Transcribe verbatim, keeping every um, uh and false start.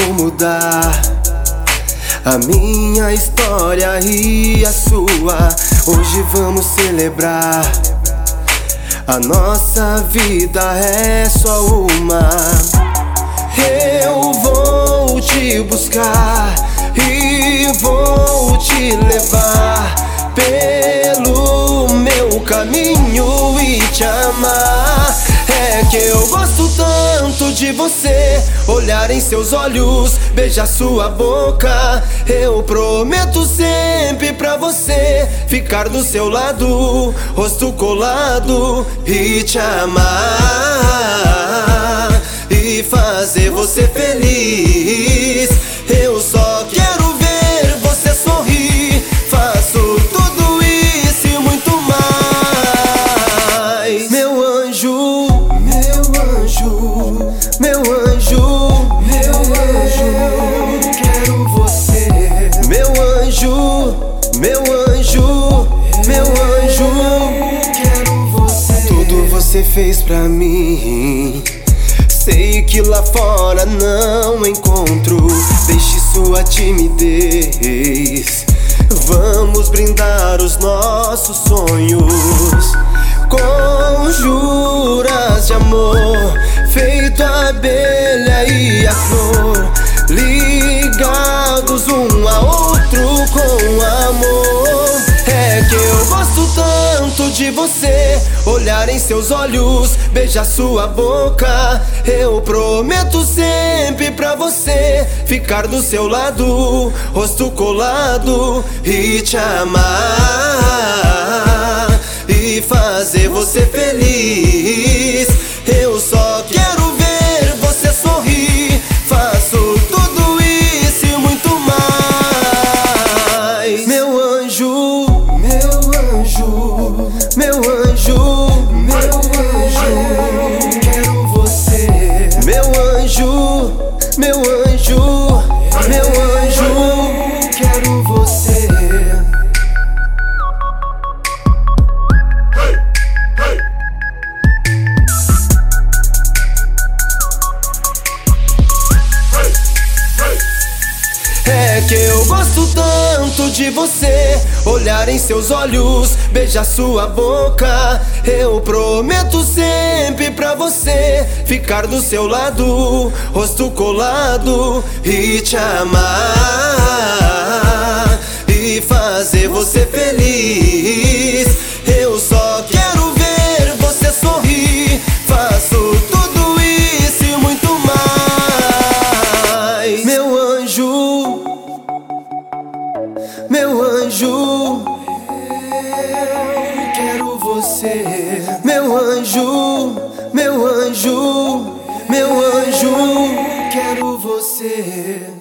vou mudar a minha história e a sua. Hoje vamos celebrar. A nossa vida é só uma. Eu vou te buscar e vou te levar pelo meu caminho e te amar. É que eu gosto tanto de você, olhar em seus olhos, beijar sua boca. Eu prometo sempre pra você ficar do seu lado, rosto colado e te amar e fazer você feliz. Eu só quero ver você sorrir, faço tudo isso e muito mais. Meu anjo, meu anjo, meu anjo, meu anjo, quero você. Meu anjo, meu anjo, meu anjo, quero você. Tudo você fez pra mim, sei que lá fora não encontro. Deixe sua timidez, vamos brindar os nossos sonhos. Conjuras de amor, feito a abelha e a flor, ligados um a outro com amor. É que eu gosto tanto de você, olhar em seus olhos, beijar sua boca. Eu prometo sempre pra você ficar do seu lado, rosto colado e te amar e fazer você feliz. Eu só quero ver você sorrir, faço tudo isso e muito mais. Meu anjo, meu anjo, meu anjo, meu anjo, quero você. Meu anjo, meu anjo, meu anjo, quero você. É que eu gosto tanto de você, olhar em seus olhos, beijar sua boca. Eu prometo sempre pra você ficar do seu lado, rosto colado e te amar e fazer você feliz. Eu só quero ver você sorrir, faço tudo isso e muito mais. Meu anjo, meu anjo, eu quero você. Meu anjo, meu anjo, meu anjo, quero você.